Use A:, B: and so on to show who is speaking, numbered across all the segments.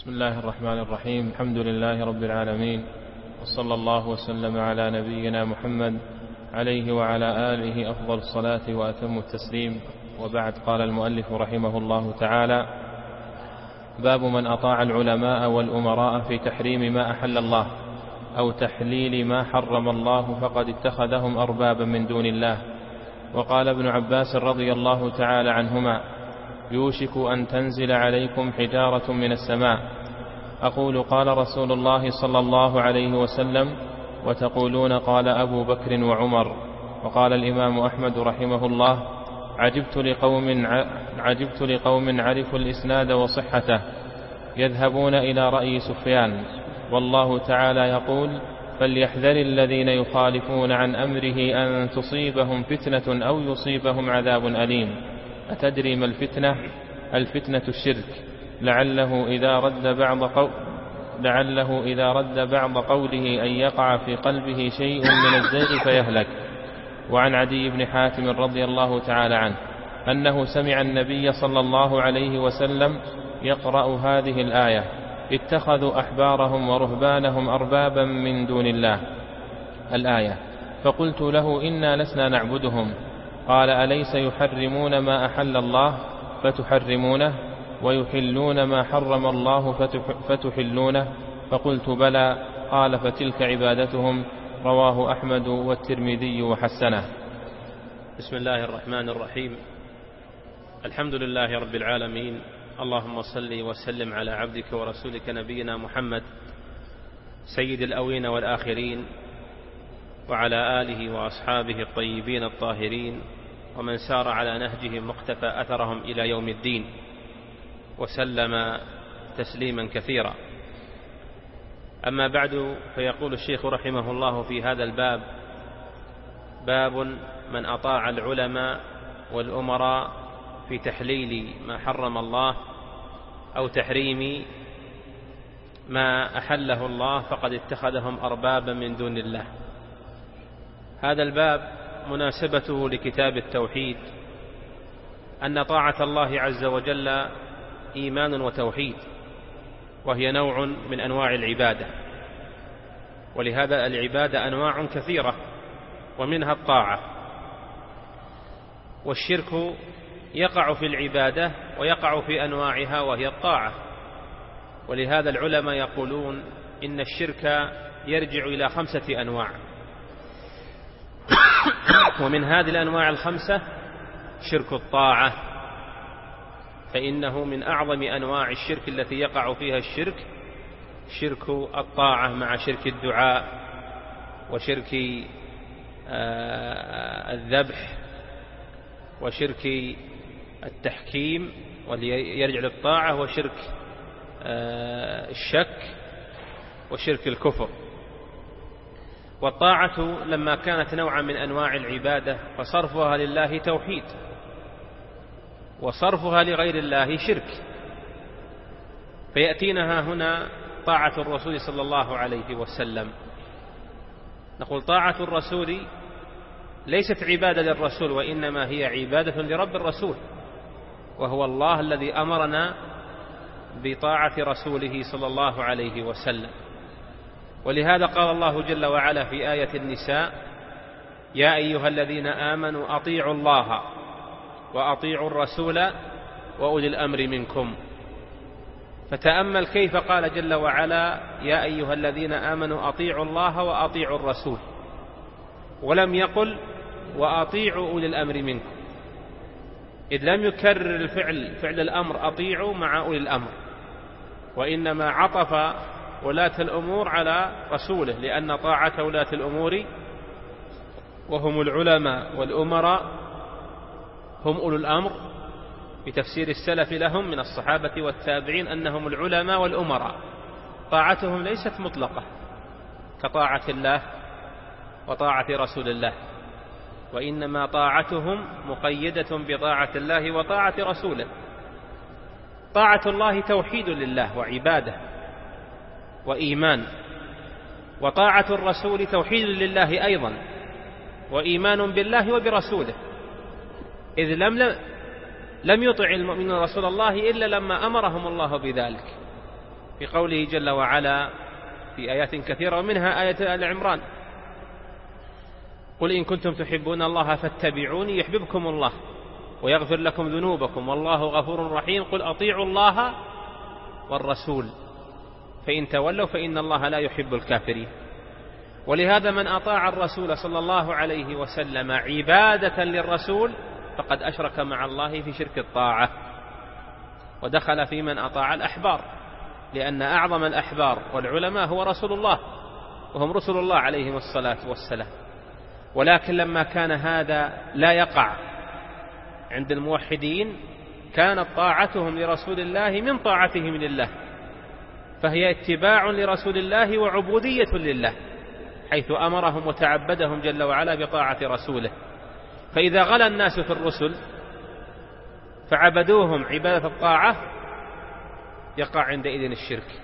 A: بسم الله الرحمن الرحيم. الحمد لله رب العالمين، وصلى الله وسلم على نبينا محمد عليه وعلى آله أفضل الصلاة وأتم التسليم، وبعد. قال المؤلف رحمه الله تعالى: باب من أطاع العلماء والأمراء في تحريم ما أحل الله أو تحليل ما حرم الله فقد اتخذهم أربابا من دون الله. وقال ابن عباس رضي الله تعالى عنهما: يوشك أن تنزل عليكم حجارة من السماء. أقول قال رسول الله صلى الله عليه وسلم، وتقولون قال أبو بكر وعمر. وقال الإمام أحمد رحمه الله: عجبت لقوم عرفوا الإسناد وصحته يذهبون إلى رأي سفيان، والله تعالى يقول: فليحذر الذين يخالفون عن أمره أن تصيبهم فتنة أو يصيبهم عذاب أليم. أتدري ما الفتنة؟ الفتنة الشرك، لعله إذا رد بعض قوله أن يقع في قلبه شيء من الزيغ فيهلك. وعن عدي بن حاتم رضي الله تعالى عنه أنه سمع النبي صلى الله عليه وسلم يقرأ هذه الآية: اتخذوا أحبارهم ورهبانهم أربابا من دون الله، الآية. فقلت له: إنا لسنا نعبدهم. قال: أليس يحرمون ما أحل الله فتحرمونه، ويحلون ما حرم الله فتحلونه؟ فقلت: بلى. قال: فتلك عبادتهم. رواه أحمد والترمذي وحسنه.
B: بسم الله الرحمن الرحيم. الحمد لله رب العالمين، اللهم صل وسلم على عبدك ورسولك نبينا محمد سيد الأولين والآخرين، وعلى آله وأصحابه الطيبين الطاهرين، ومن سار على نهجهم واقتفى أثرهم إلى يوم الدين، وسلم تسليما كثيرا. أما بعد، فيقول الشيخ رحمه الله في هذا الباب: باب من أطاع العلماء والأمراء في تحليل ما حرم الله أو تحريم ما أحله الله فقد اتخذهم أربابا من دون الله. هذا الباب مناسبته لكتاب التوحيد، أن طاعة الله عز وجل إيمان وتوحيد، وهي نوع من أنواع العبادة، ولهذا العبادة أنواع كثيرة، ومنها الطاعة. والشرك يقع في العبادة ويقع في أنواعها وهي الطاعة، ولهذا العلماء يقولون إن الشرك يرجع إلى 5 أنواع، ومن هذه الأنواع 5 شرك الطاعة، فإنه من أعظم أنواع الشرك التي يقع فيها الشرك شرك الطاعة، مع شرك الدعاء وشرك الذبح وشرك التحكيم يرجع للطاعة، وشرك الشك وشرك الكفر. والطاعة لما كانت نوعا من أنواع العبادة فصرفها لله توحيد، وصرفها لغير الله شرك. فيأتينها هنا طاعة الرسول صلى الله عليه وسلم. نقول طاعة الرسول ليست عبادة للرسول، وإنما هي عبادة لرب الرسول، وهو الله الذي أمرنا بطاعة رسوله صلى الله عليه وسلم. ولهذا قال الله جل وعلا في آية النساء: يا أيها الذين آمنوا أطيعوا الله وأطيعوا الرسول وأولي الأمر منكم. فتأمل كيف قال جل وعلا: يا أيها الذين آمنوا أطيعوا الله وأطيعوا الرسول، ولم يقل وأطيعوا أولي الأمر منكم، إذ لم يكرر فعل الأمر أطيعوا مع أولي الأمر، وإنما عطف ولاة الأمور على رسوله، لأن طاعة ولاة الأمور وهم العلماء والأمراء هم أولو الأمر، بتفسير السلف لهم من الصحابة والتابعين أنهم العلماء والأمراء. طاعتهم ليست مطلقة كطاعة الله وطاعة رسول الله، وإنما طاعتهم مقيدة بطاعة الله وطاعة رسوله. طاعة الله توحيد لله وعبادة وإيمان، وطاعة الرسول توحيد لله أيضا وإيمان بالله وبرسوله، إذ لم يطع المؤمنون رسول الله إلا لما أمرهم الله بذلك. في قوله جل وعلا في آيات كثيرة ومنها آية آل عمران: قل إن كنتم تحبون الله فاتبعوني يحببكم الله ويغفر لكم ذنوبكم والله غفور رحيم قل أطيعوا الله والرسول فإن تولوا فإن الله لا يحب الكافرين. ولهذا من أطاع الرسول صلى الله عليه وسلم عبادة للرسول فقد أشرك مع الله في شرك الطاعة، ودخل في من أطاع الأحبار، لأن أعظم الأحبار والعلماء هو رسول الله، وهم رسل الله عليهم الصلاة والسلام. ولكن لما كان هذا لا يقع عند الموحدين كانت طاعتهم لرسول الله من طاعتهم لله، فهي اتباع لرسول الله وعبودية لله، حيث أمرهم وتعبدهم جل وعلا بطاعة رسوله. فإذا غلا الناس في الرسل فعبدوهم عبادة الطاعة يقع عندئذ الشرك.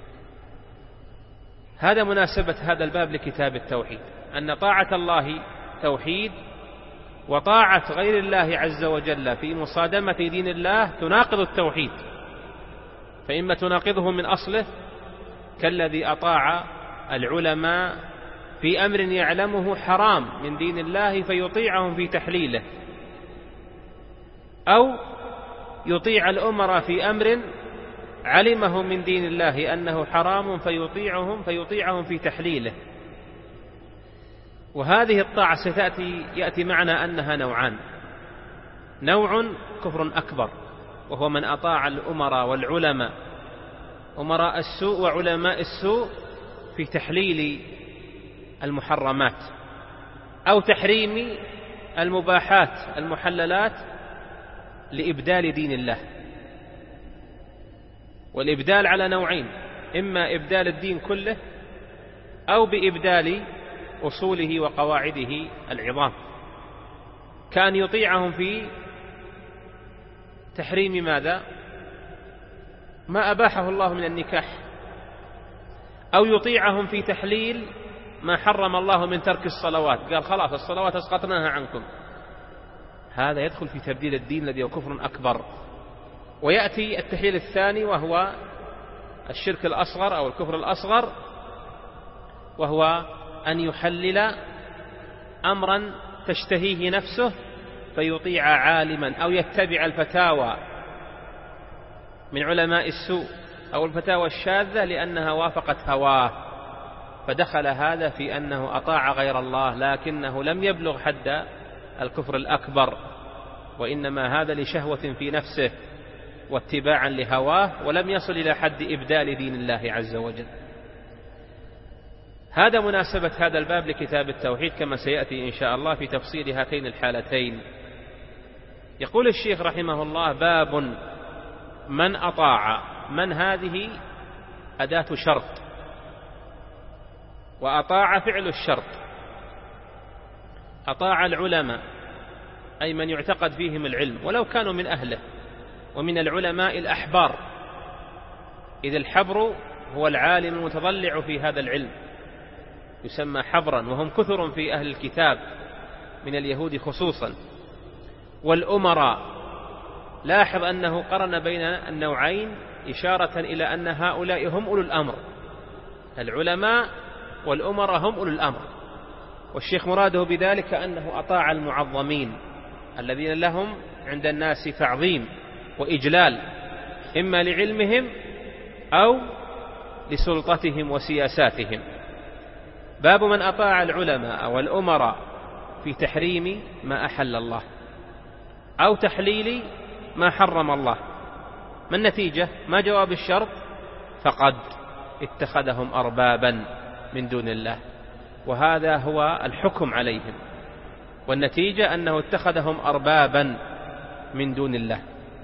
B: هذا مناسبة هذا الباب لكتاب التوحيد، أن طاعة الله توحيد، وطاعة غير الله عز وجل في مصادمة دين الله تناقض التوحيد، فإما تناقضه من أصله كالذي أطاع العلماء في أمر يعلمه حرام من دين الله فيطيعهم في تحليله، أو يطيع الأمراء في أمر علمه من دين الله أنه حرام فيطيعهم في تحليله. وهذه الطاعة يأتي معنا أنها نوعان: نوع كفر أكبر وهو من أطاع الأمراء والعلماء، أمراء السوء وعلماء السوء، في تحليل المحرمات أو تحريم المباحات المحللات لإبدال دين الله. والإبدال على نوعين: إما إبدال الدين كله أو بإبدال أصوله وقواعده العظام، كان يطيعهم في تحريم ماذا؟ ما أباحه الله من النكاح، أو يطيعهم في تحليل ما حرم الله من ترك الصلوات، قال خلاص الصلوات أسقطناها عنكم. هذا يدخل في تبديل الدين الذي هو كفر أكبر. ويأتي التحليل الثاني وهو الشرك الأصغر أو الكفر الأصغر، وهو أن يحلل أمرا تشتهيه نفسه فيطيع عالما، أو يتبع الفتاوى من علماء السوء أو الفتاوى الشاذة لأنها وافقت هواه، فدخل هذا في أنه أطاع غير الله لكنه لم يبلغ حد الكفر الأكبر، وإنما هذا لشهوة في نفسه واتباعا لهواه، ولم يصل إلى حد إبدال دين الله عز وجل. هذا مناسبة هذا الباب لكتاب التوحيد كما سيأتي إن شاء الله في تفصيل هاتين الحالتين. يقول الشيخ رحمه الله: باب من أطاع. من هذه أداة شرط، وأطاع فعل الشرط. أطاع العلماء أي من يعتقد فيهم العلم ولو كانوا من أهله، ومن العلماء الأحبار، إذ الحبر هو العالم المتضلع في هذا العلم، يسمى حبرا، وهم كثر في أهل الكتاب من اليهود خصوصا. والأمراء، لاحظ أنه قرن بين النوعين إشارة إلى أن هؤلاء هم أولو الأمر، العلماء والأمراء هم أولو الأمر. والشيخ مراده بذلك أنه أطاع المعظمين الذين لهم عند الناس تعظيم وإجلال، إما لعلمهم أو لسلطتهم وسياساتهم. باب من أطاع العلماء والأمراء في تحريم ما أحل الله أو تحليل ما حرم الله. ما النتيجة؟ ما جواب الشرط؟ فقد اتخذهم أربابا من دون الله، وهذا هو الحكم عليهم، والنتيجة أنه اتخذهم أربابا من دون الله.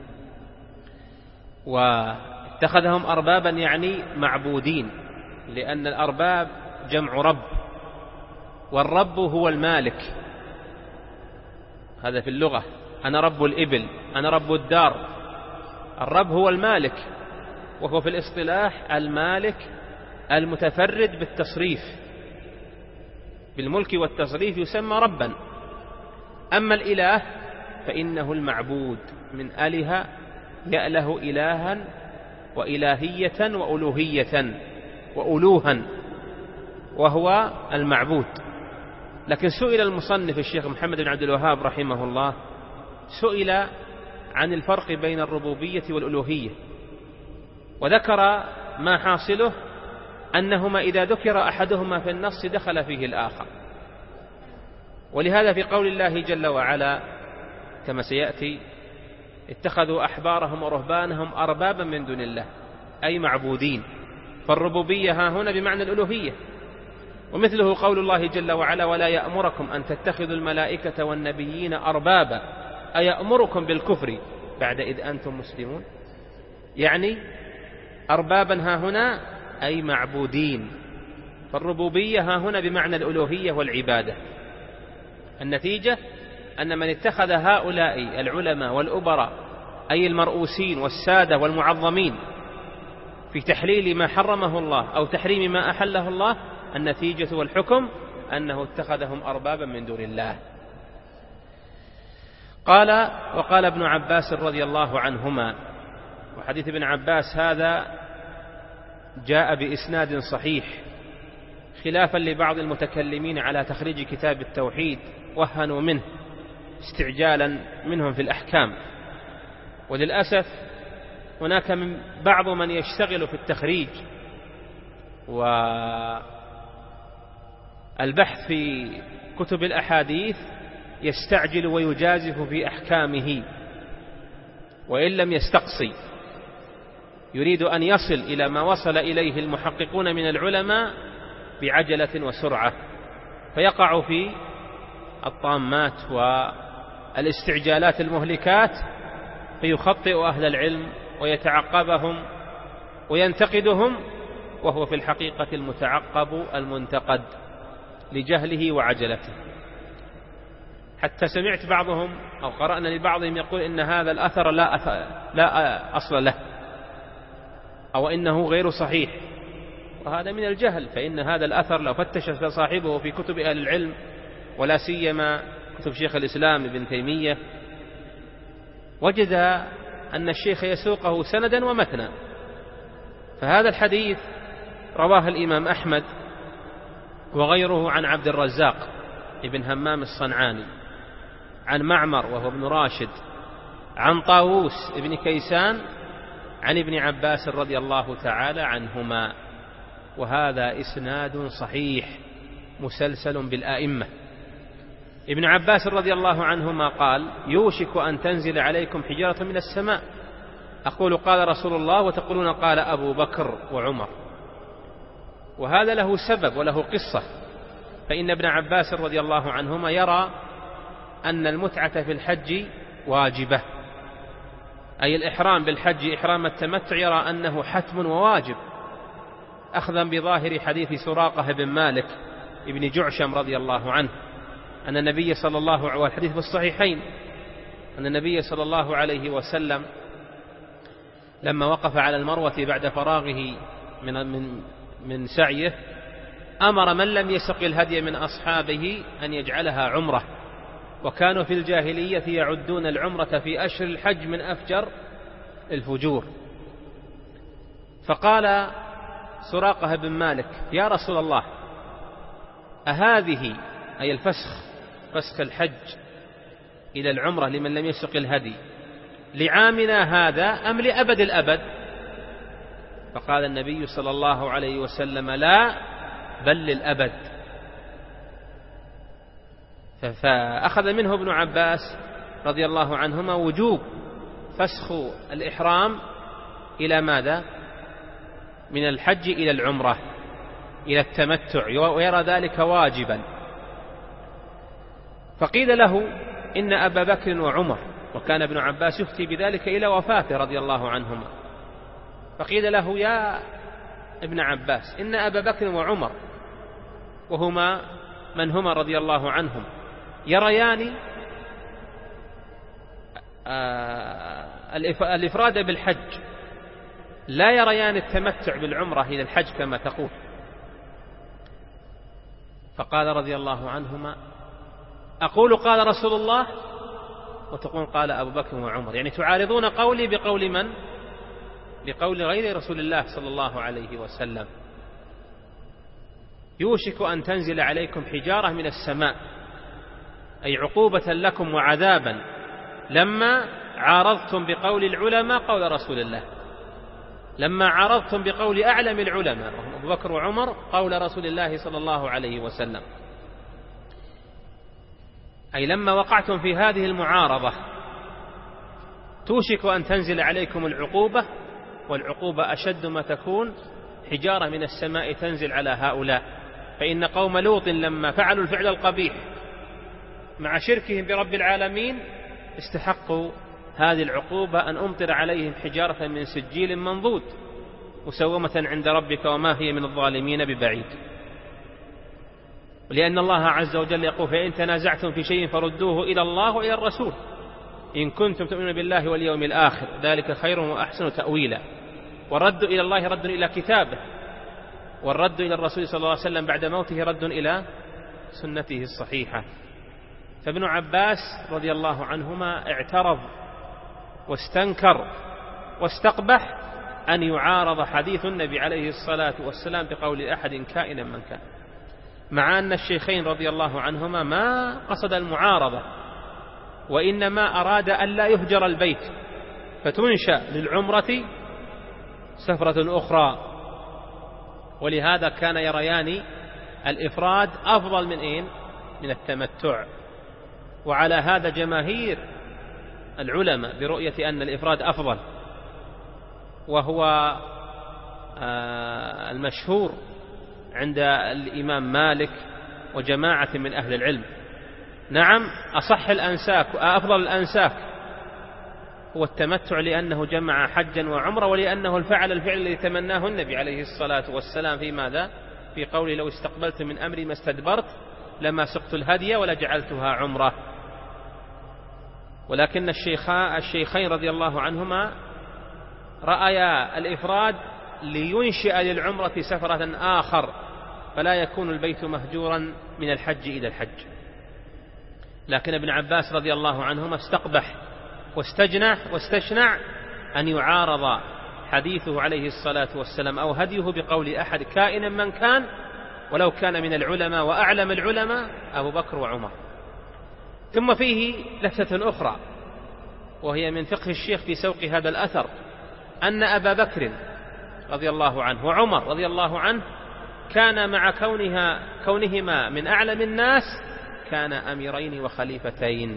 B: واتخذهم أربابا يعني معبودين، لأن الأرباب جمع رب، والرب هو المالك، هذا في اللغة. أنا رب الإبل، أنا رب الدار. الرب هو المالك، وهو في الاصطلاح المالك المتفرد بالتصريف، بالملك والتصريف يسمى ربا. أما الإله فإنه المعبود، من أله يأله إلها وإلهية وألوهية وألوها، وهو المعبود. لكن سئل المصنف الشيخ محمد بن عبد الوهاب رحمه الله، سئل عن الفرق بين الربوبية والألوهية، وذكر ما حاصله أنهما إذا ذكر أحدهما في النص دخل فيه الآخر. ولهذا في قول الله جل وعلا كما سيأتي: اتخذوا أحبارهم ورهبانهم أربابا من دون الله، أي معبودين. فالربوبية ها هنا بمعنى الألوهية. ومثله قول الله جل وعلا: ولا يأمركم أن تتخذوا الملائكة والنبيين أربابا، أيأمركم بالكفر بعد إذ أنتم مسلمون. يعني أربابا ها هنا أي معبودين. فالربوبية ها هنا بمعنى الألوهية والعبادة. النتيجة أن من اتخذ هؤلاء العلماء والأبراء أي المرؤوسين والسادة والمعظمين في تحليل ما حرمه الله أو تحريم ما أحله الله، النتيجة والحكم أنه اتخذهم أربابا من دون الله. وقال ابن عباس رضي الله عنهما، وحديث ابن عباس هذا جاء بإسناد صحيح، خلافا لبعض المتكلمين على تخريج كتاب التوحيد، وهنوا منه استعجالا منهم في الأحكام. وللأسف هناك من بعض من يشتغل في التخريج والبحث في كتب الأحاديث، يستعجل ويجازف في أحكامه وإن لم يستقصي، يريد أن يصل إلى ما وصل إليه المحققون من العلماء بعجلة وسرعة، فيقع في الطامات والاستعجالات المهلكات، فيخطئ أهل العلم ويتعقبهم وينتقدهم، وهو في الحقيقة المتعقب المنتقد لجهله وعجلته. حتى سمعت بعضهم أو قرأنا لبعضهم يقول إن هذا الأثر لا أصل له، أو إنه غير صحيح، وهذا من الجهل. فإن هذا الأثر لو فتش صاحبه في كتب أهل العلم، ولا سيما كتب شيخ الإسلام ابن تيمية، وجد أن الشيخ يسوقه سندا ومتنا. فهذا الحديث رواه الإمام أحمد وغيره عن عبد الرزاق ابن همام الصنعاني، عن معمر وهو ابن راشد، عن طاووس ابن كيسان، عن ابن عباس رضي الله تعالى عنهما. وهذا إسناد صحيح مسلسل بالآئمة. ابن عباس رضي الله عنهما قال: يوشك أن تنزل عليكم حجارة من السماء، أقول قال رسول الله وتقولون قال أبو بكر وعمر. وهذا له سبب وله قصة. فإن ابن عباس رضي الله عنهما يرى أن المتعة في الحج واجبة، أي الإحرام بالحج إحرام التمتع، يرى أنه حتم وواجب، أخذا بظاهر حديث سراقة بن مالك ابن جعشم رضي الله عنه أن النبي صلى الله عليه والحديث في الصحيحين أن النبي صلى الله عليه وسلم لما وقف على المروة بعد فراغه من سعيه، أمر من لم يسق الهدي من أصحابه أن يجعلها عمرة. وكانوا في الجاهلية يعدون العمرة في أشهر الحج من أفجر الفجور. فقال سراقة بن مالك: يا رسول الله، أهذه أي الفسخ، فسخ الحج إلى العمرة لمن لم يسق الهدي، لعامنا هذا أم لأبد الأبد؟ فقال النبي صلى الله عليه وسلم: لا، بل للأبد. فأخذ منه ابن عباس رضي الله عنهما وجوب فسخ الإحرام إلى ماذا؟ من الحج إلى العمرة، إلى التمتع، ويرى ذلك واجبا. فقيل له إن أبا بكر وعمر، وكان ابن عباس يفتي بذلك إلى وفاته رضي الله عنهما، فقيل له: يا ابن عباس، إن أبا بكر وعمر، وهما من هما رضي الله عنهم، يريان الإفراد بالحج، لا يريان التمتع بالعمرة إلى الحج كما تقول. فقال رضي الله عنهما: أقول قال رسول الله وتقول قال أبو بكر وعمر، يعني تعارضون قولي بقول من؟ بقول غير رسول الله صلى الله عليه وسلم: يوشك أن تنزل عليكم حجارة من السماء، أي عقوبة لكم وعذابا لما عارضتم بقول العلماء قول رسول الله، لما عارضتم بقول أعلم العلماء وهم أبو بكر وعمر قول رسول الله صلى الله عليه وسلم، أي لما وقعتم في هذه المعارضة توشك أن تنزل عليكم العقوبة، والعقوبة أشد ما تكون حجارة من السماء تنزل على هؤلاء. فإن قوم لوط لما فعلوا الفعل القبيح مع شركهم برب العالمين استحقوا هذه العقوبة، أن أمطر عليهم حجارة من سجيل منضود مسومة عند ربك وما هي من الظالمين ببعيد. ولأن الله عز وجل يقول: فإن تنازعتم في شيء فردوه إلى الله وإلى الرسول إن كنتم تؤمنون بالله واليوم الآخر ذلك خير وأحسن تأويلا. والرد إلى الله رد إلى كتابه، والرد إلى الرسول صلى الله عليه وسلم بعد موته رد إلى سنته الصحيحة. فابن عباس رضي الله عنهما اعترض واستنكر واستقبح أن يعارض حديث النبي عليه الصلاة والسلام بقول أحد كائنا من كان، مع أن الشيخين رضي الله عنهما ما قصد المعارضة، وإنما أراد أن لا يهجر البيت فتنشأ للعمرة سفرة أخرى. ولهذا كان يريان الإفراد أفضل من التمتع. وعلى هذا جماهير العلماء برؤية أن الإفراد أفضل، وهو المشهور عند الإمام مالك وجماعة من أهل العلم. نعم، أصح الأنساك وأفضل الأنساك هو التمتع، لأنه جمع حجا وعمرة، ولأنه الفعل الذي تمناه النبي عليه الصلاة والسلام في ماذا؟ في قوله: لو استقبلت من أمري ما استدبرت لما سقت الهدي ولجعلتها عمرة. ولكن الشيخين رضي الله عنهما رأيا الإفراد لينشئ للعمرة سفرة آخر، فلا يكون البيت مهجورا من الحج إلى الحج. لكن ابن عباس رضي الله عنهما استقبح واستشنع أن يعارض حديثه عليه الصلاة والسلام أو هديه بقول أحد كائنا من كان، ولو كان من العلماء وأعلم العلماء أبو بكر وعمر. ثم فيه لفتة أخرى، وهي من فقه الشيخ في سوق هذا الأثر، أن أبا بكر رضي الله عنه وعمر رضي الله عنه كان مع كونهما من أعلم الناس كان أميرين وخليفتين،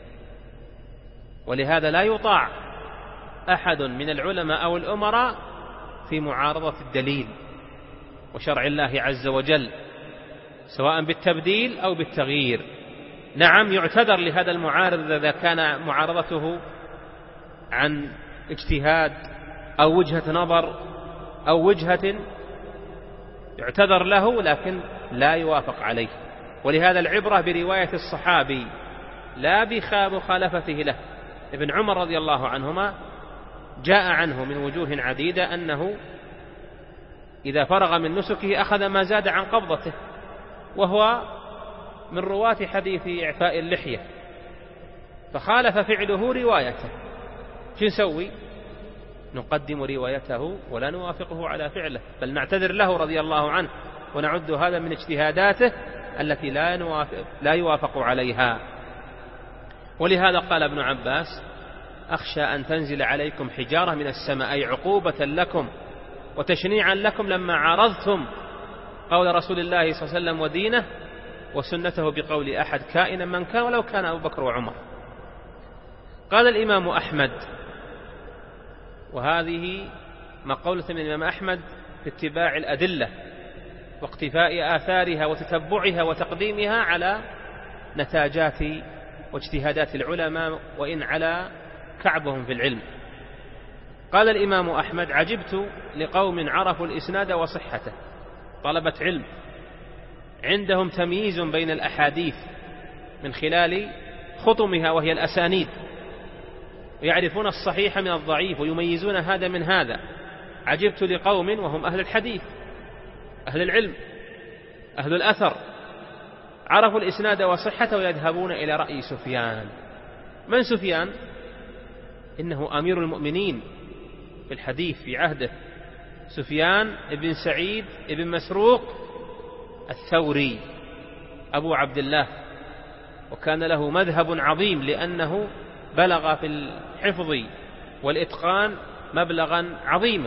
B: ولهذا لا يطاع أحد من العلماء أو الأمراء في معارضة الدليل وشرع الله عز وجل، سواء بالتبديل أو بالتغيير. نعم، يعتذر لهذا المعارض إذا كان معارضته عن اجتهاد أو وجهة نظر أو وجهة يعتذر له، لكن لا يوافق عليه. ولهذا العبرة برواية الصحابي لا بمخالفته له. ابن عمر رضي الله عنهما جاء عنه من وجوه عديدة أنه إذا فرغ من نسكه أخذ ما زاد عن قبضته، وهو من رواة حديث إعفاء اللحية، فخالف فعله روايته. شو نسوي؟ نقدم روايته ولا نوافقه على فعله، بل نعتذر له رضي الله عنه ونعد هذا من اجتهاداته التي لا يوافق عليها. ولهذا قال ابن عباس: أخشى أن تنزل عليكم حجارة من السماء، أي عقوبة لكم وتشنيعا لكم لما عارضتم قول رسول الله صلى الله عليه وسلم ودينه وسنته بقول أحد كائنا من كان، ولو كان أبو بكر وعمر. قال الإمام أحمد، وهذه مقولة من الإمام أحمد في اتباع الأدلة واقتفاء آثارها وتتبعها وتقديمها على نتاجات واجتهادات العلماء وإن على كعبهم في العلم. قال الإمام أحمد: عجبت لقوم عرفوا الإسناد وصحته، طلبة علم عندهم تمييز بين الأحاديث من خلال خطمها وهي الأسانيد، ويعرفون الصحيح من الضعيف ويميزون هذا من هذا. عجبت لقوم وهم أهل الحديث، أهل العلم، أهل الأثر، عرفوا الإسناد وصحته ويذهبون إلى رأي سفيان. من سفيان؟ إنه أمير المؤمنين في الحديث في عهده سفيان بن سعيد بن مسروق الثوري أبو عبد الله، وكان له مذهب عظيم لأنه بلغ في الحفظ والإتقان مبلغا عظيما.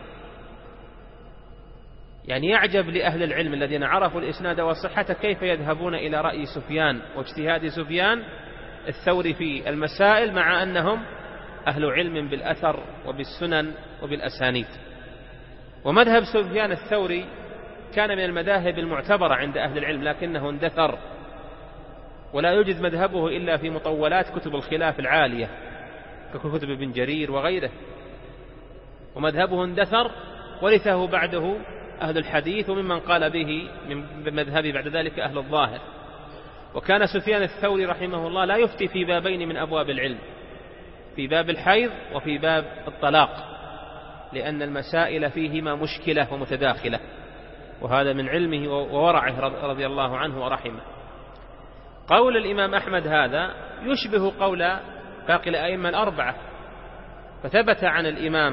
B: يعني يعجب لأهل العلم الذين عرفوا الإسناد والصحة كيف يذهبون إلى رأي سفيان واجتهاد سفيان الثوري في المسائل مع أنهم أهل علم بالأثر وبالسنن وبالأسانيد. ومذهب سفيان الثوري كان من المذاهب المعتبرة عند أهل العلم، لكنه اندثر، ولا يوجد مذهبه إلا في مطولات كتب الخلاف العالية ككتب ابن جرير وغيره، ومذهبه اندثر ورثه بعده أهل الحديث، وممن قال به من مذهبه بعد ذلك أهل الظاهر. وكان سفيان الثوري رحمه الله لا يفتي في بابين من أبواب العلم، في باب الحيض وفي باب الطلاق، لأن المسائل فيهما مشكلة ومتداخلة، وهذا من علمه وورعه رضي الله عنه ورحمه. قول الإمام أحمد هذا يشبه قول باقي الأئمة الأربعة، فثبت عن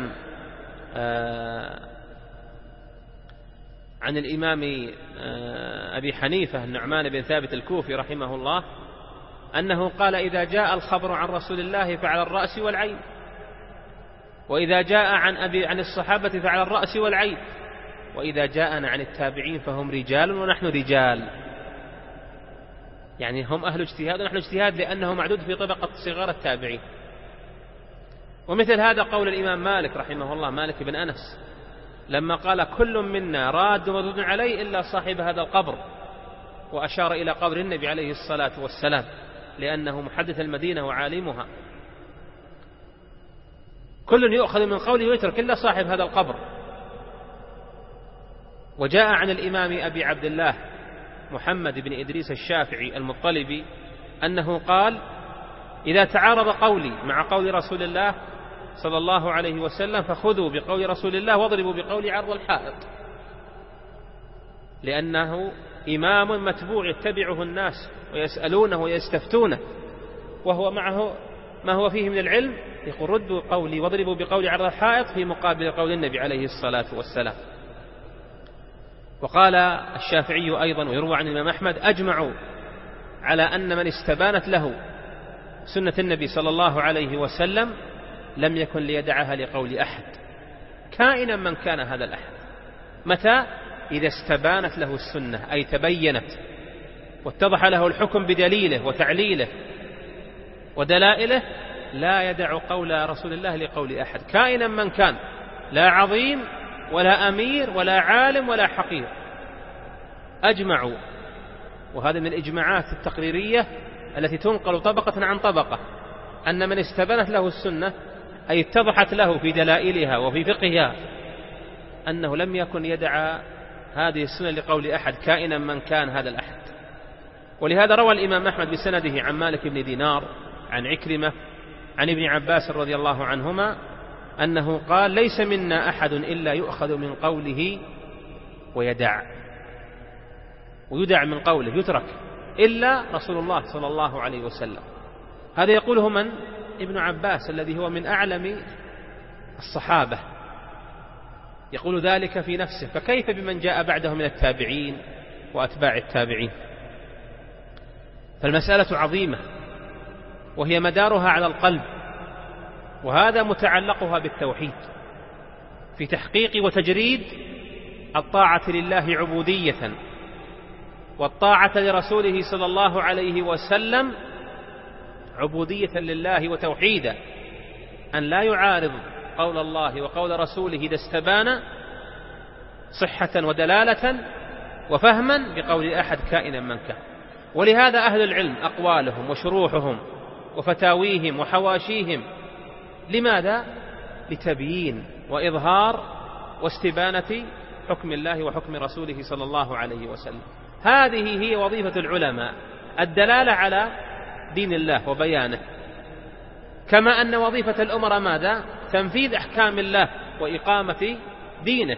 B: الإمام أبي حنيفة النعمان بن ثابت الكوفي رحمه الله أنه قال: إذا جاء الخبر عن رسول الله فعلى الرأس والعين، وإذا جاء عن الصحابة فعلى الرأس والعين، وإذا جاءنا عن التابعين فهم رجال ونحن رجال. يعني هم أهل اجتهاد ونحن اجتهاد، لأنه معدود في طبقة صغار التابعين. ومثل هذا قول الإمام مالك رحمه الله، مالك بن أنس، لما قال: كل منا راد ومردود عليه إلا صاحب هذا القبر، وأشار إلى قبر النبي عليه الصلاة والسلام، لأنه محدث المدينة وعالمها. كل يؤخذ من قوله ويترك إلا صاحب هذا القبر. وجاء عن الإمام أبي عبد الله محمد بن إدريس الشافعي المطلبي أنه قال: إذا تعارض قولي مع قول رسول الله صلى الله عليه وسلم فخذوا بقول رسول الله واضربوا بقول عرض الحائط، لأنه إمام متبوع يتبعه الناس ويسألونه ويستفتونه، وهو معه ما هو فيه من العلم، يقول: ردوا قولي واضربوا بقول عرض الحائط في مقابل قول النبي عليه الصلاة والسلام. وقال الشافعي أيضا، ويروى عن الإمام أحمد، أجمعوا على أن من استبانت له سنة النبي صلى الله عليه وسلم لم يكن ليدعها لقول أحد، كائنا من كان هذا الأحد. متى؟ إذا استبانت له السنة، أي تبينت واتضح له الحكم بدليله وتعليله ودلائله، لا يدع قول رسول الله لقول أحد، كائنا من كان، لا عظيم ولا أمير ولا عالم ولا حقير. أجمعوا، وهذا من الإجماعات التقريرية التي تنقل طبقة عن طبقة، أن من استبانت له السنة، أي اتضحت له في دلائلها وفي فقهها، أنه لم يكن يدع هذه السنة لقول أحد، كائنا من كان هذا الأحد. ولهذا روى الإمام أحمد بسنده عن مالك بن دينار عن عكرمة عن ابن عباس رضي الله عنهما أنه قال: ليس منا أحد إلا يؤخذ من قوله ويدع من قوله، يترك، إلا رسول الله صلى الله عليه وسلم. هذا يقوله من؟ ابن عباس الذي هو من أعلم الصحابة، يقول ذلك في نفسه، فكيف بمن جاء بعده من التابعين وأتباع التابعين؟ فالمسألة عظيمة، وهي مدارها على القلب، وهذا متعلقها بالتوحيد، في تحقيق وتجريد الطاعة لله عبودية، والطاعة لرسوله صلى الله عليه وسلم عبودية لله وتوحيدا، أن لا يعارض قول الله وقول رسوله إذا استبان صحة ودلالة وفهما بقول أحد كائنا من كان. ولهذا أهل العلم أقوالهم وشروحهم وفتاويهم وحواشيهم، لماذا؟ لتبيين وإظهار واستبانة حكم الله وحكم رسوله صلى الله عليه وسلم. هذه هي وظيفة العلماء، الدلالة على دين الله وبيانه، كما أن وظيفة الأمراء ماذا؟ تنفيذ أحكام الله وإقامة دينه.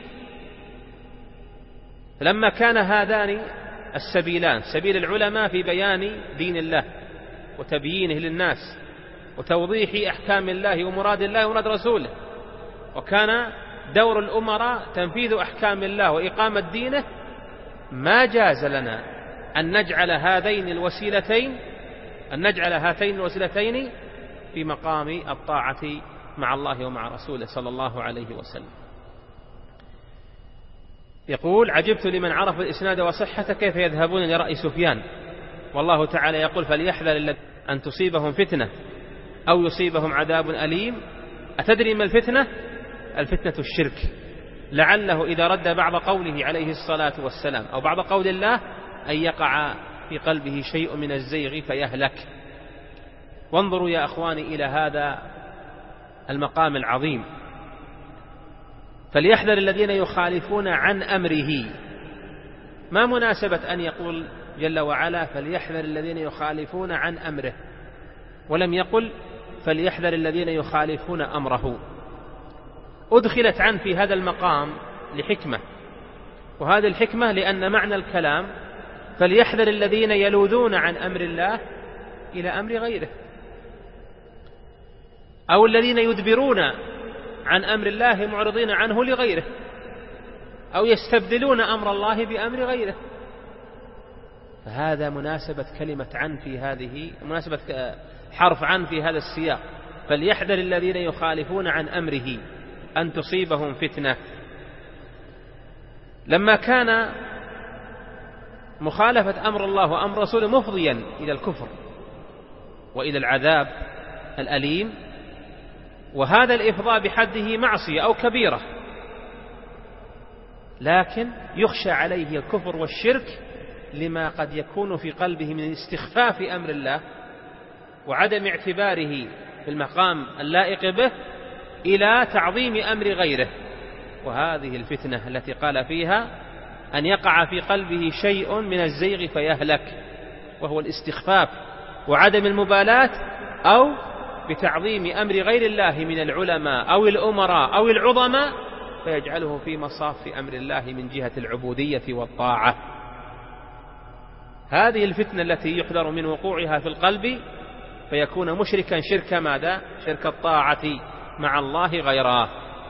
B: لما كان هذان السبيلان، سبيل العلماء في بيان دين الله وتبيينه للناس وتوضيح أحكام الله ومراد الله ومراد رسوله، وكان دور الأمراء تنفيذ أحكام الله وإقامة دينه، ما جاز لنا أن نجعل هاتين الوسيلتين في مقام الطاعة مع الله ومع رسوله صلى الله عليه وسلم. يقول: عجبت لمن عرف الإسناد وصحته كيف يذهبون لرأي سفيان، والله تعالى يقول: فليحذر أن تصيبهم فتنة أو يصيبهم عذاب أليم. أتدري ما الفتنة؟ الفتنة الشرك، لعله إذا رد بعض قوله عليه الصلاة والسلام أو بعض قول الله أن يقع في قلبه شيء من الزيغ فيهلك. وانظروا يا أخواني إلى هذا المقام العظيم: فليحذر الذين يخالفون عن أمره. ما مناسبة أن يقول جل وعلا فليحذر الذين يخالفون عن أمره، ولم يقل فليحذر الذين يخالفون أمره؟ أدخلت عن في هذا المقام لحكمة، وهذه الحكمة لأن معنى الكلام فليحذر الذين يلوذون عن أمر الله إلى أمر غيره، أو الذين يدبرون عن أمر الله معرضين عنه لغيره، أو يستبدلون أمر الله بأمر غيره. فهذا مناسبة كلمة عن في هذه، مناسبة حرف عن في هذا السياق: فليحذر الذين يخالفون عن أمره أن تصيبهم فتنة. لما كان مخالفة أمر الله وأمر رسوله مفضيا إلى الكفر وإلى العذاب الأليم، وهذا الإفضاء بحده معصية أو كبيرة، لكن يخشى عليه الكفر والشرك لما قد يكون في قلبه من استخفاف أمر الله وعدم اعتباره في المقام اللائق به إلى تعظيم أمر غيره. وهذه الفتنة التي قال فيها أن يقع في قلبه شيء من الزيغ فيهلك، وهو الاستخفاف وعدم المبالاة، أو بتعظيم أمر غير الله من العلماء أو الأمراء أو العظماء فيجعله في مصاف أمر الله من جهة العبودية والطاعة. هذه الفتنة التي يحذر من وقوعها في القلب فيكون مشركا شرك ماذا؟ شرك الطاعة مع الله غيره.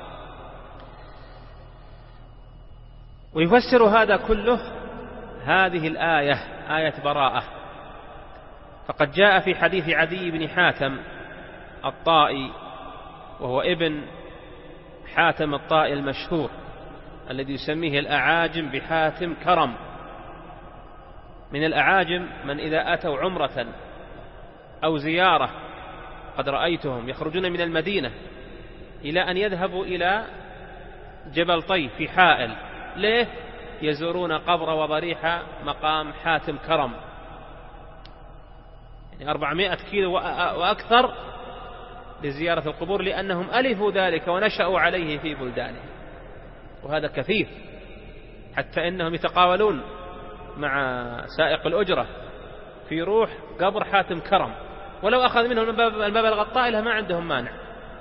B: ويفسر هذا كله هذه الآية، آية براءة. فقد جاء في حديث عدي بن حاتم الطائي، وهو ابن حاتم الطائي المشهور الذي يسميه الأعاجم بحاتم كرم. من الأعاجم من إذا أتوا عمرة أو زيارة قد رأيتهم يخرجون من المدينة إلى أن يذهبوا إلى جبل طي في حائل. ليه؟ يزورون قبر وضريح مقام حاتم كرم، يعني 400 كيلو وأكثر لزيارة القبور، لأنهم ألفوا ذلك ونشأوا عليه في بلدانهم. وهذا كثير، حتى إنهم يتقاولون مع سائق الأجرة في روح قبر حاتم كرم، ولو أخذ منهم المبلغ الطائل ما عندهم مانع.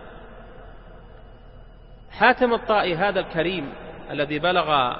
B: حاتم الطائي هذا الكريم الذي بلغ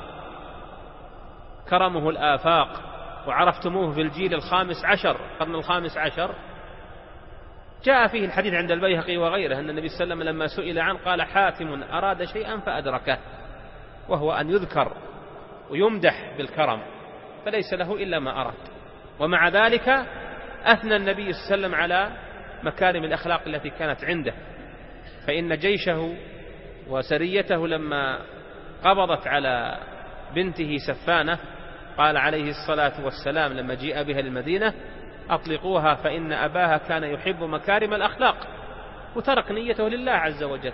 B: كرمه الآفاق وعرفتموه في الجيل القرن الخامس عشر، جاء فيه الحديث عند البيهقي وغيره أن النبي صلى الله عليه وسلم لما سئل عنه قال: حاتم أراد شيئا فأدركه، وهو أن يذكر ويمدح بالكرم، فليس له إلا ما أراد. ومع ذلك أثنى النبي صلى الله عليه وسلم على مكارم الأخلاق التي كانت عنده، فإن جيشه وسريته لما قبضت على بنته سفانة قال عليه الصلاة والسلام لما جيء بها للمدينة: أطلقوها فإن أباها كان يحب مكارم الأخلاق، وترك نيته لله عز وجل.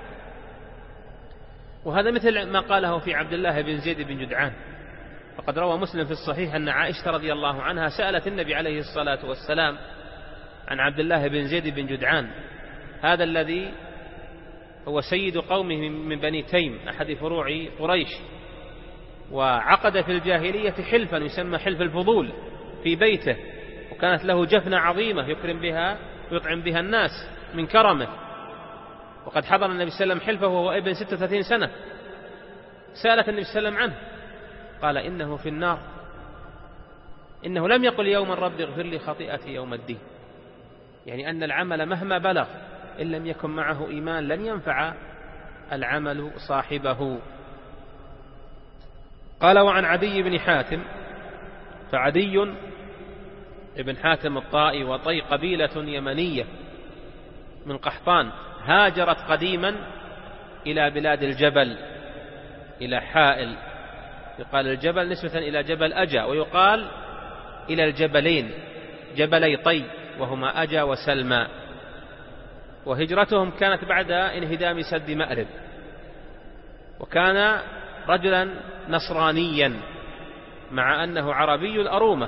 B: وهذا مثل ما قاله في عبد الله بن زيد بن جدعان. فقد روى مسلم في الصحيح أن عائشة رضي الله عنها سألت النبي عليه الصلاة والسلام عن عبد الله بن زيد بن جدعان، هذا الذي هو سيد قومه من بني تيم أحد فروع قريش، وعقد في الجاهلية حلفا يسمى حلف الفضول في بيته، وكانت له جفنة عظيمة يكرم بها ويطعم بها الناس من كرمه. وقد حضر النبي صلى الله عليه وسلم حلفه وهو ابن 36 سنة. سألت النبي صلى الله عليه وسلم عنه قال: إنه في النار، إنه لم يقل يوما رب اغفر لي خطيئتي يوم الدين، يعني أن العمل مهما بلغ إن لم يكن معه إيمان لن ينفع العمل صاحبه. قال: وعن عدي بن حاتم، فعدي بن حاتم الطائي وطي قبيلة يمنية من قحطان، هاجرت قديما إلى بلاد الجبل، إلى حائل، يقال الجبل نسبة إلى جبل أجا، ويقال إلى الجبلين جبلي طي وهما أجا وسلمى. وهجرتهم كانت بعد انهدام سد مأرب، وكان رجلا نصرانيا مع أنه عربي الأرومة،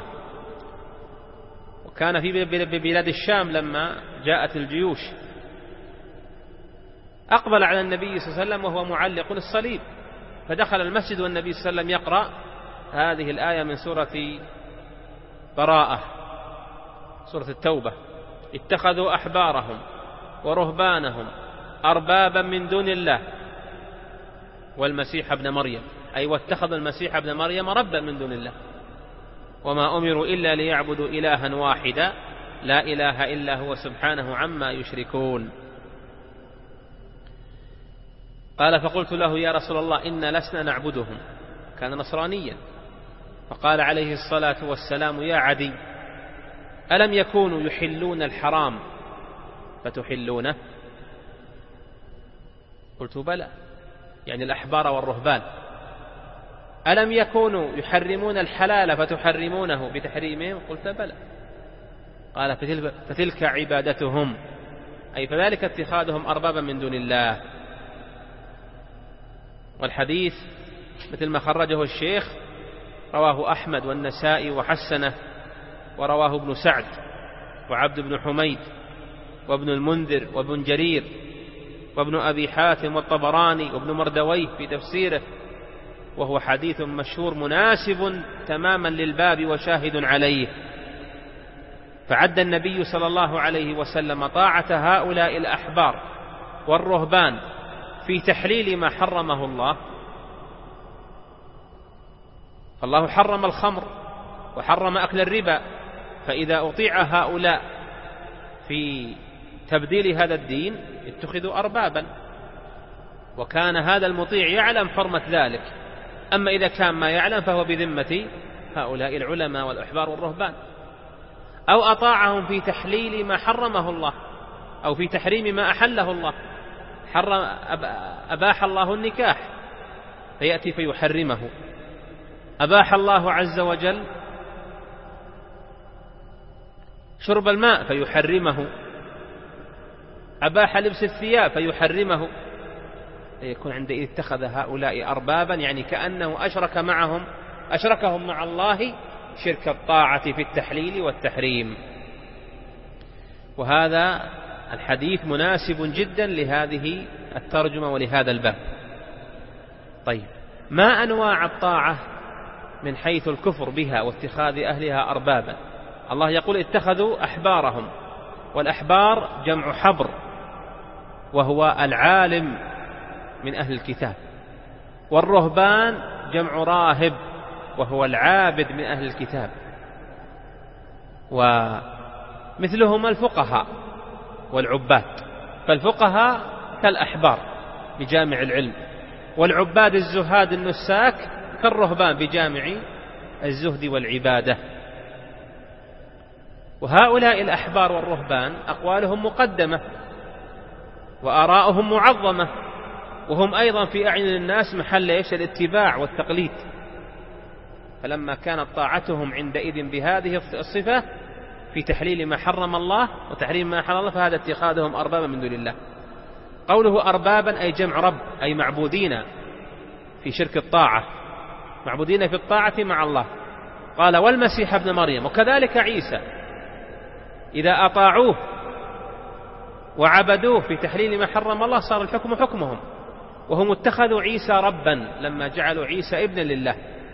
B: وكان في بلاد الشام لما جاءت الجيوش. أقبل على النبي صلى الله عليه وسلم وهو معلق الصليب، فدخل المسجد والنبي صلى الله عليه وسلم يقرأ هذه الآية من سورة براءة، سورة التوبة: اتخذوا أحبارهم ورهبانهم أربابا من دون الله والمسيح ابن مريم، أي واتخذ المسيح ابن مريم ربا من دون الله، وما أمروا إلا ليعبدوا إلها واحدا لا إله إلا هو سبحانه عما يشركون. قال: فقلت له: يا رسول الله، إنا لسنا نعبدهم. كان نصرانيا. فقال عليه الصلاة والسلام: يا عدي، ألم يكونوا يحلون الحرام فتحلونه؟ قلت: بلى، يعني الأحبار والرهبان. ألم يكونوا يحرمون الحلال فتحرمونه بتحريمهم؟ قلت: بلى. قال: فتلك عبادتهم، أي فذلك اتخاذهم أربابا من دون الله. والحديث مثل ما خرجه الشيخ رواه أحمد والنسائي وحسنه، ورواه ابن سعد وعبد بن حميد وابن المنذر وابن جرير وابن أبي حاتم والطبراني وابن مردويه في تفسيره، وهو حديث مشهور مناسب تماما للباب وشاهد عليه. فعد النبي صلى الله عليه وسلم طاعة هؤلاء الأحبار والرهبان في تحليل ما حرمه الله. فالله حرم الخمر وحرم أكل الربا، فإذا أطيع هؤلاء في تبديل هذا الدين اتخذوا أربابا، وكان هذا المطيع يعلم حرمة ذلك. أما إذا كان ما يعلم فهو بذمة هؤلاء العلماء والأحبار والرهبان. أو أطاعهم في تحليل ما حرمه الله أو في تحريم ما أحله الله. أباح الله النكاح فيأتي فيحرمه، أباح الله عز وجل شرب الماء فيحرمه، أباح لبس الثياب فيحرمه. يكون عندئذ اتخذ هؤلاء أربابا، يعني كأنه أشركهم مع الله شرك الطاعة في التحليل والتحريم. وهذا الحديث مناسب جدا لهذه الترجمة ولهذا الباب. طيب، ما أنواع الطاعة من حيث الكفر بها واتخاذ أهلها أربابا؟ الله يقول: اتخذوا أحبارهم، والأحبار جمع حبر، وهو العالم من أهل الكتاب، والرهبان جمع راهب، وهو العابد من أهل الكتاب، ومثلهما الفقهاء والعباد. فالفقهاء كالأحبار بجامع العلم، والعباد الزهاد النساك كالرهبان بجامع الزهد والعبادة. وهؤلاء الأحبار والرهبان أقوالهم مقدمة وآراؤهم معظمة، وهم أيضا في أعين الناس محل الاتباع والتقليد. فلما كانت طاعتهم عندئذ بهذه الصفة في تحليل ما حرم الله وتحريم ما حرم الله، فهذا اتخاذهم أربابا من دون الله. قوله أربابا أي جمع رب، أي معبودين في شرك الطاعة، معبودين في الطاعة مع الله. قال: والمسيح ابن مريم، وكذلك عيسى، إذا أطاعوه وعبدوه في تحليل ما حرم الله صار الحكم حكمهم، وهم اتخذوا عيسى ربا لما جعلوا عيسى ابنا لله.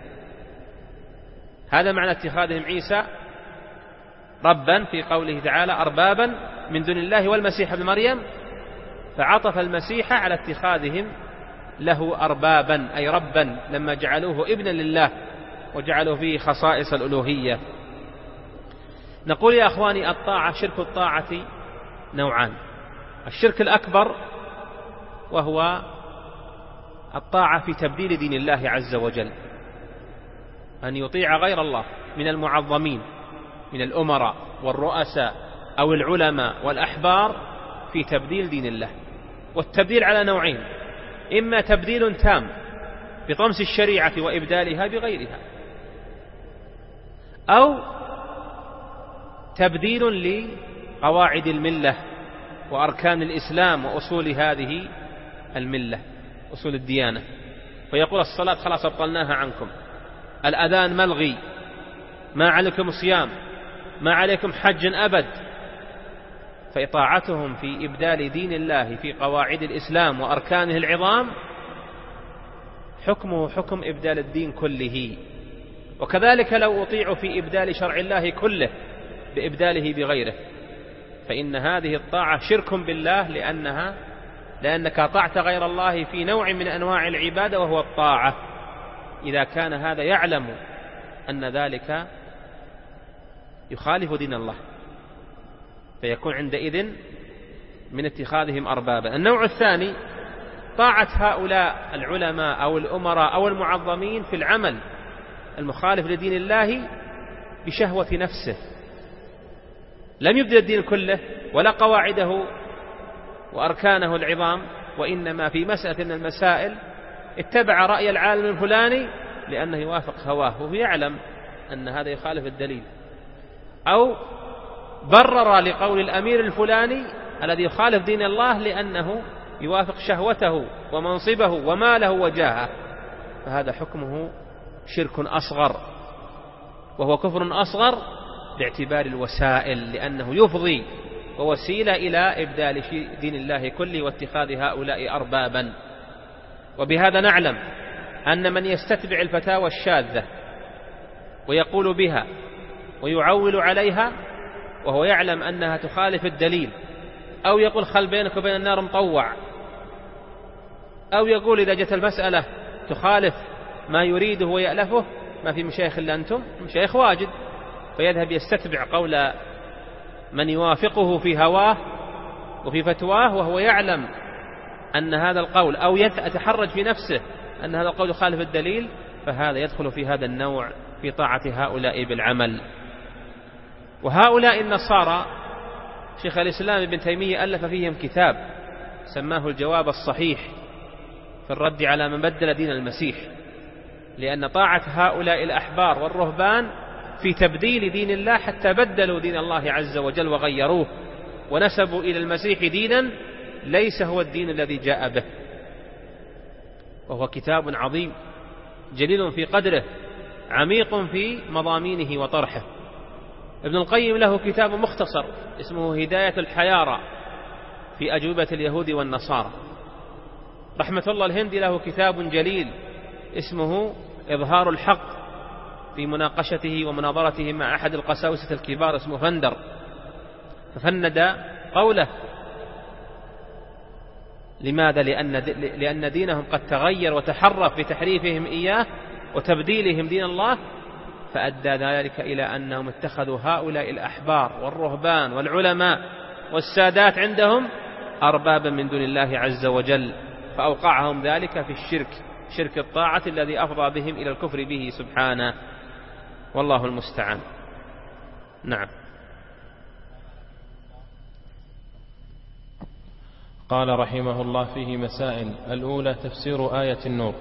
B: هذا معنى اتخاذهم عيسى ربا في قوله تعالى: أربابا من دون الله والمسيح ابن مريم، فعطف المسيح على اتخاذهم له أربابا أي ربا لما جعلوه ابنا لله وجعلوا فيه خصائص الألوهية. نقول يا أخواني: الطاعة، شرك الطاعة نوعان: الشرك الأكبر وهو الطاعة في تبديل دين الله عز وجل، أن يطيع غير الله من المعظمين من الأمراء والرؤساء أو العلماء والأحبار في تبديل دين الله. والتبديل على نوعين: إما تبديل تام بطمس الشريعة وإبدالها بغيرها، أو تبديل لقواعد الملة وأركان الإسلام وأصول هذه الملة، أصول الديانة، فيقول الصلاة خلاص أبطلناها عنكم، الأذان ملغي، ما عليكم صيام، ما عليكم حج أبد. فإطاعتهم في إبدال دين الله في قواعد الإسلام وأركانه العظام حكمه حكم إبدال الدين كله. وكذلك لو أطيعوا في إبدال شرع الله كله بإبداله بغيره، فإن هذه الطاعة شرك بالله، لأنك أطعت غير الله في نوع من أنواع العبادة وهو الطاعة، إذا كان هذا يعلم أن ذلك يخالف دين الله، فيكون عندئذ من اتخاذهم أربابا. النوع الثاني طاعة هؤلاء العلماء أو الأمراء أو المعظمين في العمل المخالف لدين الله بشهوة نفسه، لم يبدل الدين كله ولا قواعده وأركانه العظام، وإنما في مسألة من المسائل اتبع رأي العالم الفلاني لأنه يوافق هواه وهو يعلم أن هذا يخالف الدليل، أو برر لقول الأمير الفلاني الذي يخالف دين الله لأنه يوافق شهوته ومنصبه وماله وجاهه، فهذا حكمه شرك أصغر، وهو كفر أصغر باعتبار الوسائل، لأنه يفضي ووسيلة إلى إبدال دين الله كله واتخاذ هؤلاء أربابا. وبهذا نعلم أن من يستتبع الفتاوى الشاذة ويقول بها ويعول عليها وهو يعلم أنها تخالف الدليل، أو يقول خل بينك وبين النار مطوع، أو يقول إذا جت المسألة تخالف ما يريده ويألفه ما في مشايخ إلا أنتم، مشايخ واجد، فيذهب يستتبع قول من يوافقه في هواه وفي فتواه وهو يعلم أن هذا القول، أو يتحرج في نفسه أن هذا القول يخالف الدليل، فهذا يدخل في هذا النوع في طاعة هؤلاء بالعمل. وهؤلاء النصارى شيخ الإسلام ابن تيمية ألف فيهم كتاب سماه الجواب الصحيح في الرد على من بدل دين المسيح، لأن طاعة هؤلاء الأحبار والرهبان في تبديل دين الله حتى بدلوا دين الله عز وجل وغيروه ونسبوا إلى المسيح دينا ليس هو الدين الذي جاء به، وهو كتاب عظيم جليل في قدره عميق في مضامينه وطرحه. ابن القيم له كتاب مختصر اسمه هداية الحيارى في أجوبة اليهود والنصارى. رحمة الله الهندي له كتاب جليل اسمه إظهار الحق في مناقشته ومناظرته مع أحد القساوسة الكبار اسمه فندر، ففند قوله. لماذا؟ لأن دينهم قد تغير وتحرف بتحريفهم إياه وتبديلهم دين الله، فأدى ذلك إلى أنهم اتخذوا هؤلاء الأحبار والرهبان والعلماء والسادات عندهم أربابا من دون الله عز وجل، فأوقعهم ذلك في الشرك، شرك الطاعة الذي أفضى بهم إلى الكفر به سبحانه، والله المستعان. نعم.
A: قال رحمه الله فيه مسائل. الأولى تفسير آية النور.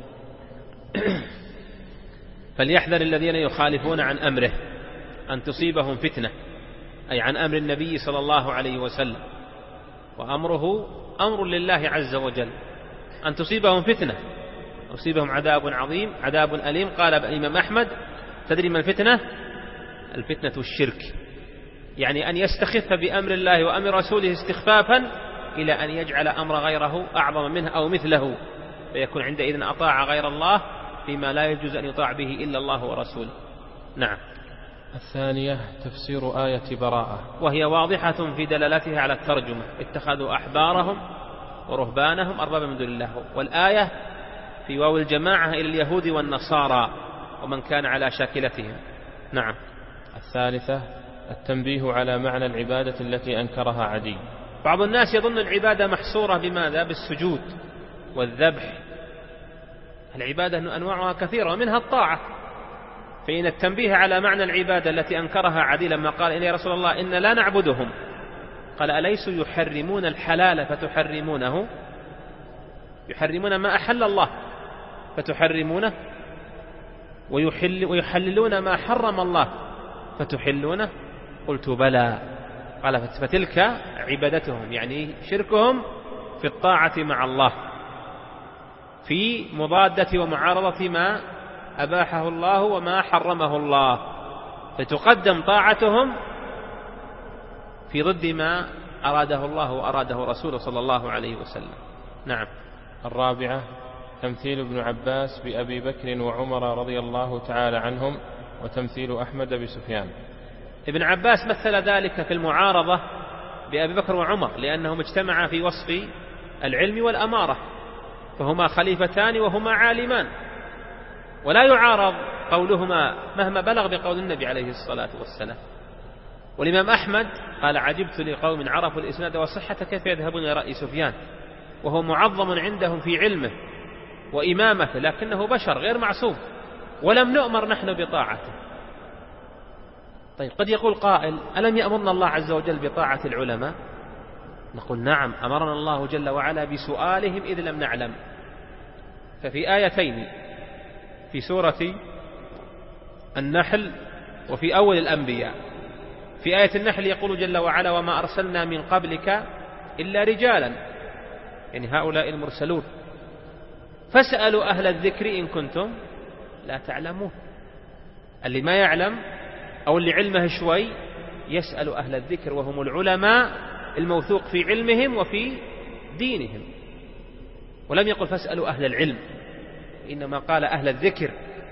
B: فليحذر الذين يخالفون عن أمره أن تصيبهم فتنة، أي عن أمر النبي صلى الله عليه وسلم، وأمره أمر لله عز وجل، أن تصيبهم فتنة، يصيبهم عذاب عظيم، عذاب أليم. قال الإمام أحمد: تدري ما الفتنة؟ الفتنة الشرك، يعني أن يستخف بأمر الله وأمر رسوله استخفافا إلى أن يجعل أمر غيره أعظم منه أو مثله، فيكون عندئذ أطاع غير الله فيما لا يجوز أن يطاع به إلا الله ورسوله. نعم.
A: الثانية تفسير آية براءة،
B: وهي واضحة في دلالتها على الترجمة: اتخذوا أحبارهم ورهبانهم أربابا من دون الله، والآية في واو الجماعة إلى اليهود والنصارى ومن كان على شاكلتهم. نعم.
A: الثالثة التنبيه على معنى العبادة التي أنكرها عدي.
B: بعض الناس يظن العبادة محصورة بماذا؟ بالسجود والذبح العبادة أنواعها كثيرة ومنها الطاعة. فإن التنبيه على معنى العبادة التي أنكرها عدي لما قال إلي رسول الله إن لا نعبدهم، قال أليسوا يحرمون الحلال فتحرمونه، يحرمون ما أحل الله فتحرمونه، ويحللون ما حرم الله فتحلونه، قلت بلى. قال فتلك عبادتهم، يعني شركهم في الطاعة مع الله في مضادة ومعارضة ما أباحه الله وما حرمه الله، فتقدم طاعتهم في ضد ما أراده الله وأراده رسوله صلى الله عليه وسلم. نعم.
A: الرابعة تمثيل ابن عباس بأبي بكر وعمر رضي الله تعالى عنهم، وتمثيل أحمد بسفيان.
B: ابن عباس مثل ذلك في المعارضة بأبي بكر وعمر، لأنهم اجتمعا في وصف العلم والأمارة، فهما خليفتان وهما عالمان، ولا يعارض قولهما مهما بلغ بقول النبي عليه الصلاة والسلام. والإمام أحمد قال عجبت لقوم عرفوا الإسناد وصحة كيف يذهبون إلى رأي سفيان وهو معظم عندهم في علمه وإمامته، لكنه بشر غير معصوم ولم نؤمر نحن بطاعته. طيب قد يقول قائل ألم يأمرنا الله عز وجل بطاعة العلماء؟ نقول نعم، أمرنا الله جل وعلا بسؤالهم إذ لم نعلم. ففي آيتين في سورة النحل وفي أول الأنبياء. في آية النحل يقول جل وعلا وما أرسلنا من قبلك إلا رجالا، يعني هؤلاء المرسلون، فاسألوا أهل الذكر إن كنتم لا تعلمون. اللي ما يعلم أو اللي علمه شوي يسأل أهل الذكر وهم العلماء الموثوق في علمهم وفي دينهم، ولم يقل فاسألوا أهل العلم، إنما قال أهل الذكر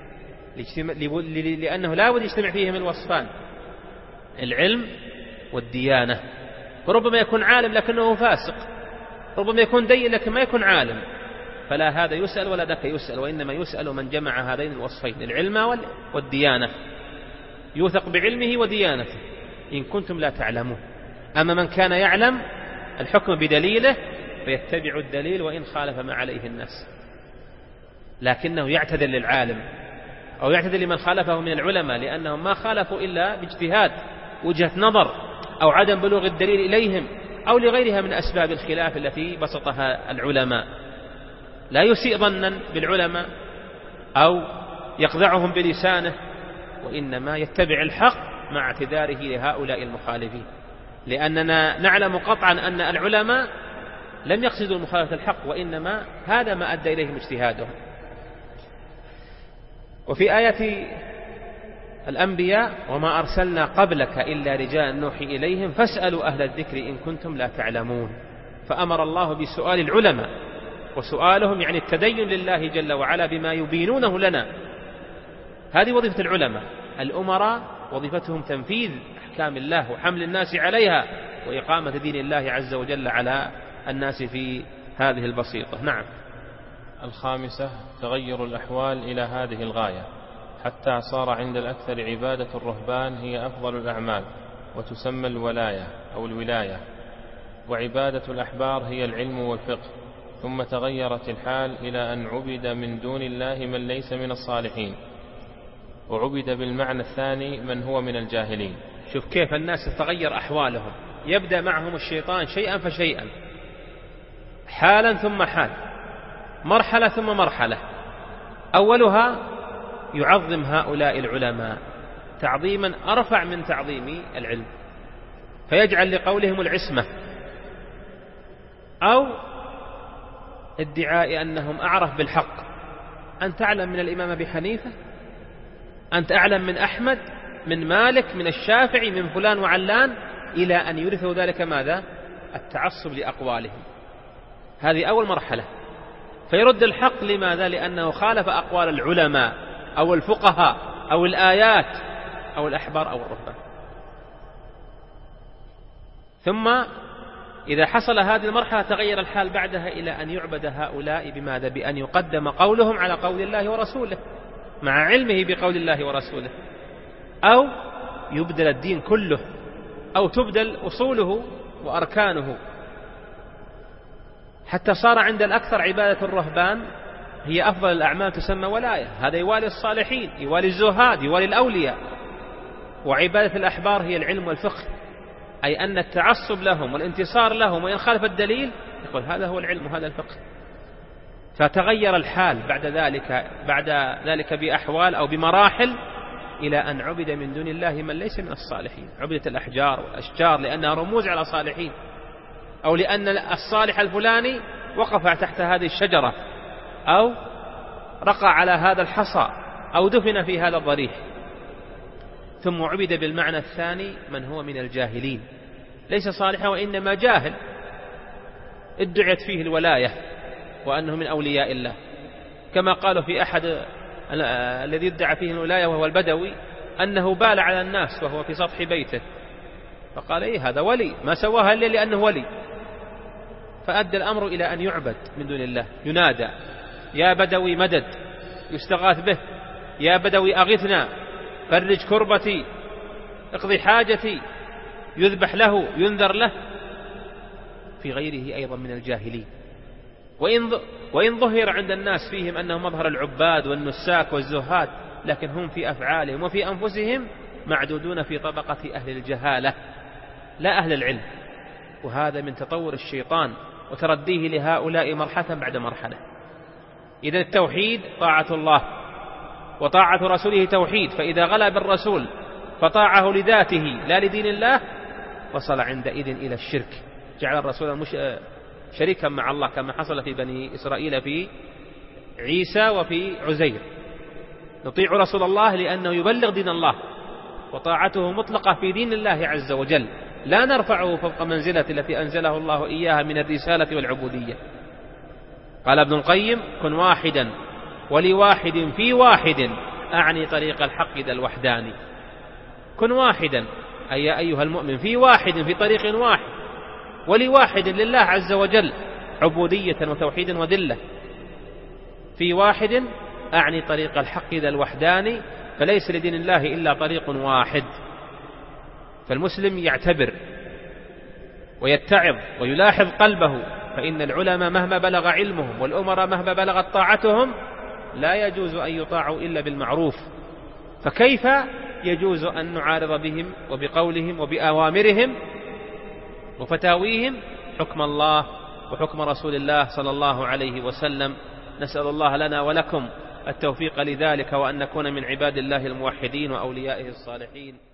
B: لأنه لا بد يجتمع فيهم الوصفان، العلم والديانة. فربما يكون عالم لكنه فاسق، ربما يكون دين لكن ما يكون عالم، فلا هذا يسأل ولا ذاك يسأل، وإنما يسأل من جمع هذين الوصفين العلم والديانة، يوثق بعلمه وديانته إن كنتم لا تعلمون. أما من كان يعلم الحكم بدليله فيتبع الدليل وإن خالف ما عليه الناس، لكنه يعتذر للعالم أو يعتذر لمن خالفه من العلماء، لأنهم ما خالفوا إلا باجتهاد وجهة نظر أو عدم بلوغ الدليل إليهم أو لغيرها من أسباب الخلاف التي بسطها العلماء. لا يسيء ظنا بالعلماء أو يخدعهم بلسانه، وإنما يتبع الحق مع اعتذاره لهؤلاء المخالفين، لأننا نعلم قطعا أن العلماء لم يقصدوا مخالفة الحق، وإنما هذا ما أدى إليهم اجتهادهم. وفي آية الأنبياء وما أرسلنا قبلك إلا رجالا نوحي إليهم فاسألوا أهل الذكر إن كنتم لا تعلمون. فأمر الله بسؤال العلماء، وسؤالهم يعني التدين لله جل وعلا بما يبينونه لنا. هذه وظيفة العلماء. الأمراء وظيفتهم تنفيذ أحكام الله وحمل الناس عليها وإقامة دين الله عز وجل على الناس في هذه البسيطة. نعم.
A: الخامسة تغير الأحوال إلى هذه الغاية حتى صار عند الأكثر عبادة الرهبان هي أفضل الأعمال وتسمى الولاية أو الولاية، وعبادة الأحبار هي العلم والفقه. ثم تغيرت الحال إلى أن عبد من دون الله من ليس من الصالحين، وعبد بالمعنى الثاني من هو من الجاهلين.
B: شوف كيف الناس تتغير أحوالهم، يبدأ معهم الشيطان شيئا فشيئا، حالا ثم حال، مرحلة ثم مرحلة. أولها يعظم هؤلاء العلماء تعظيما أرفع من تعظيم العلم، فيجعل لقولهم العصمة، أو ادعاء أنهم أعرف بالحق. أنت أعلم من الإمام أبي حنيفة، أنت أعلم من أحمد، من مالك، من الشافعي، من فلان وعلان، إلى أن يورثوا ذلك ماذا؟ التعصب لأقوالهم. هذه أول مرحلة. فيرد الحق لماذا؟ لأنه خالف أقوال العلماء أو الفقهاء أو الآيات أو الأحبار أو الرهبان. ثم إذا حصل هذه المرحلة تغير الحال بعدها إلى أن يعبد هؤلاء بماذا؟ بأن يقدم قولهم على قول الله ورسوله مع علمه بقول الله ورسوله، أو يبدل الدين كله، أو تبدل أصوله وأركانه، حتى صار عند الأكثر عبادة الرهبان هي أفضل الأعمال تسمى ولاية. هذا يوالي الصالحين، يوالي الزهاد، يوالي الأولياء. وعبادة الأحبار هي العلم والفقه، أي أن التعصب لهم والانتصار لهم وإن خالف الدليل يقول هذا هو العلم وهذا الفقه. فتغير الحال بعد ذلك بأحوال أو بمراحل إلى أن عبد من دون الله من ليس من الصالحين. عبدت الأحجار والأشجار لأنها رموز على صالحين، أو لأن الصالح الفلاني وقف تحت هذه الشجرة، أو رقى على هذا الحصى، أو دفن في هذا الضريح. ثم عبد بالمعنى الثاني من هو من الجاهلين، ليس صالحا وإنما جاهل، ادعت فيه الولاية وأنه من أولياء الله، كما قالوا في أحد الذي ادعى فيه الولاية وهو البدوي أنه بال على الناس وهو في سطح بيته، فقال إيه هذا ولي، ما سواها إلا لأنه ولي. فأدى الأمر إلى أن يعبد من دون الله، ينادى يا بدوي مدد، يستغاث به، يا بدوي أغثنا، فرج كربتي، اقضي حاجتي، يذبح له، ينذر له. في غيره أيضا من الجاهلين، وإن ظهر عند الناس فيهم أنه مظهر العباد والنساك والزهاد، لكن هم في أفعالهم وفي أنفسهم معدودون في طبقة أهل الجهالة لا أهل العلم. وهذا من تطور الشيطان وترديه لهؤلاء مرحلة بعد مرحلة. إذا التوحيد طاعة الله، وطاعة رسوله توحيد، فإذا غلا بالرسول فطاعه لذاته لا لدين الله وصل عندئذ إلى الشرك، جعل الرسول شريكا مع الله كما حصل في بني إسرائيل في عيسى وفي عزير. نطيع رسول الله لأنه يبلغ دين الله، وطاعته مطلقة في دين الله عز وجل، لا نرفعه فوق منزلة التي أنزله الله إياها من الرسالة والعبودية. قال ابن القيم كن واحدا ولواحد في واحد، أعني طريق الحق ذا الوحداني. كن واحدا أي أيها المؤمن في واحد، في طريق واحد، ولواحد لله عز وجل عبودية وتوحيدا وذلة. في واحد أعني طريق الحق ذا الوحداني، فليس لدين الله إلا طريق واحد. فالمسلم يعتبر ويتعظ ويلاحظ قلبه، فإن العلماء مهما بلغ علمهم والأمراء مهما بلغت طاعتهم لا يجوز أن يطاعوا إلا بالمعروف، فكيف يجوز أن نعارض بهم وبقولهم وبأوامرهم وفتاويهم حكم الله وحكم رسول الله صلى الله عليه وسلم؟ نسأل الله لنا ولكم التوفيق لذلك، وأن نكون من عباد الله الموحدين وأوليائه الصالحين.